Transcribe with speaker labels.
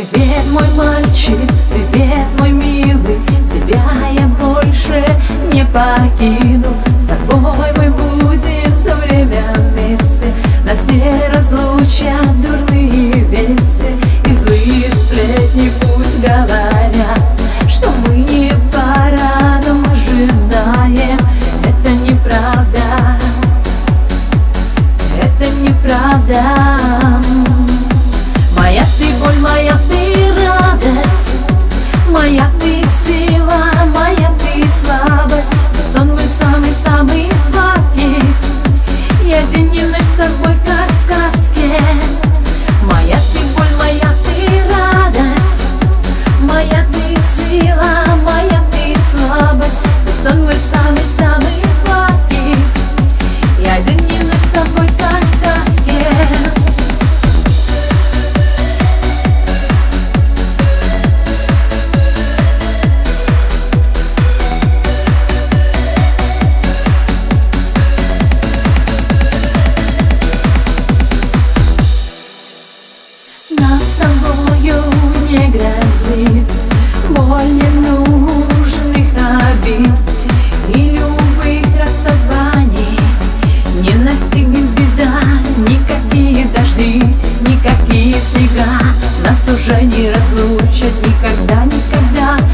Speaker 1: Привет, мой мальчик, привет, мой милый, тебя я больше не покину. С тобой мы будем все время вместе, нас не разлучат дурные вести. И злые сплетни пусть говорят, что мы не пара, но мы же знаем, это неправда, это неправда. Моя ты боль, моя ты радость, моя ты сила, моя ты слабость. И сон мой самый-самый сладкий, я день и ночь с тобой как в сказке. Моя ты боль, моя ты радость, моя ты сила, моя ты слабость. И сон мой самый-самый сладкий, я день и ночь с тобой как в сказке. Нам с тобою не грозит боль ненужных обид и любых расставаний. Не настигнет беда, никакие дожди, никакие снега нас уже не разлучат никогда, никогда.